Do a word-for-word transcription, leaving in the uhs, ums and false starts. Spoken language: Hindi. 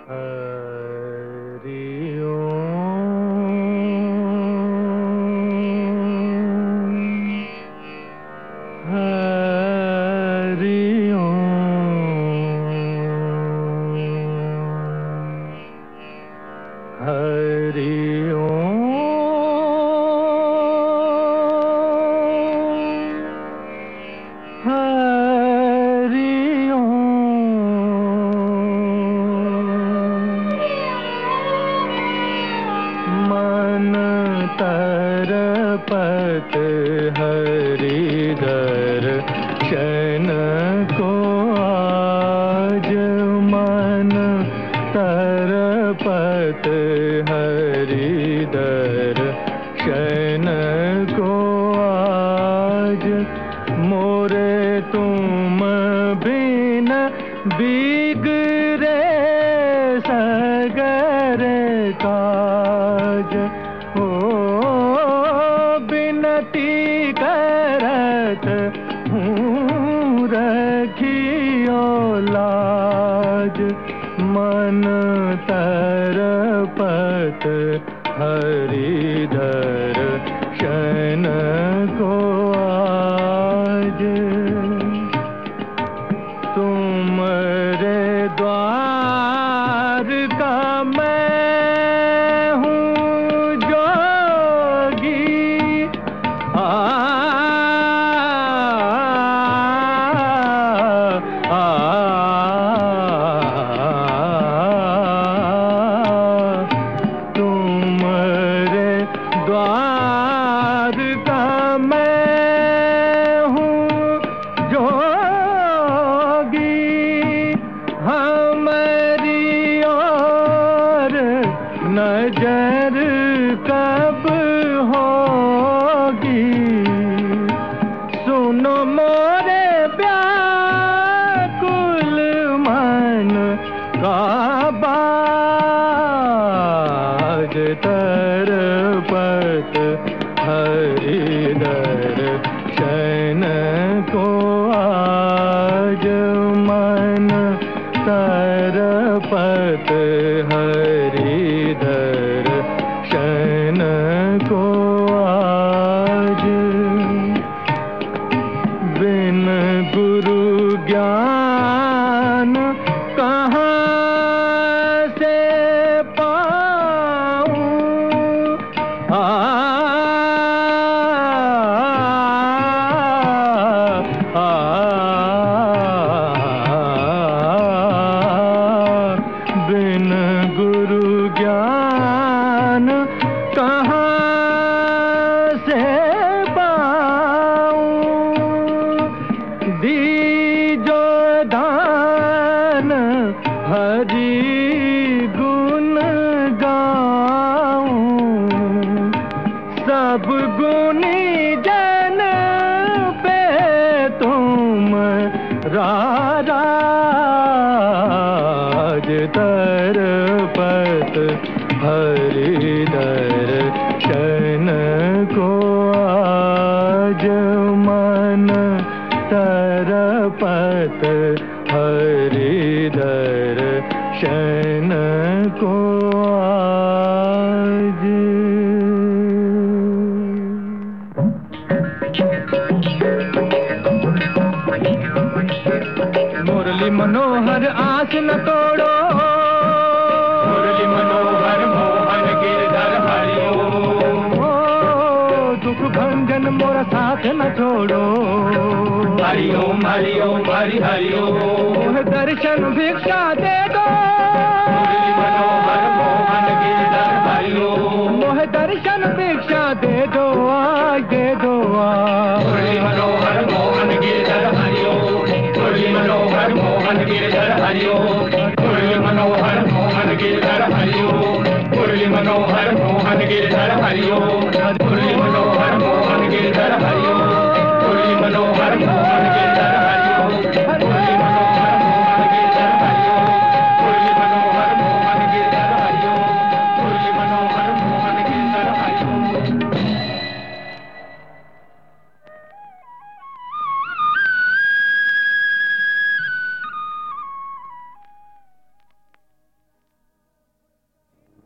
तरपत हरि दर्शन को आज मन तरपत हरि दर्शन को आज मोरे तुम बिन बिगड़े सगरे काज हो बिनती करत हूँ रखियो लाज मन तरपत हरि दर्शन को आज तुमरे द्वार का मैं हूँ जोगी आ, आ, तुमरे द्वार का मैं हूँ जोगी हमारी और नजर कब होगी सुनो मोरे व्याकुल मन का बाज तरपत हरि दर्शन को आज मन तरपत हरि दर्शन को आज बिन गुरु ज्ञान कहाँ से पाऊं आ, आ, बिन गुरु ज्ञान कहाँ से पाऊं दीजो दान हरि गुण गाऊं सब गुणी जन पे तुम राज तरपत हरि दर्शन को आज मन तरपत हरि दर्शन को आज मुरली मनोहर आस न तोड़ो मुरली मनोहर मोहन गिरधर हरिओ दुख भंजन मोरा साथ न छोड़ो हरिओम हरिओम हरि हरिओम दर्शन भिक्षा दे दो मुरली मनोहर मोहन गिरधर हरिओ मोह दर्शन भिक्षा दे दो आज दे दो आज मुरली मनोहर मोहन गिरधर हरिओ मुरली मनोहर मोहन गिरधर हरिओ मुरली मनोहर मोहन गिरधर हरिओ मुरली मनोहर मोहन गिरधर हरिओ मुरली मनोहर मोहन गिरधर हरिओ मुरली मनोहर मोहन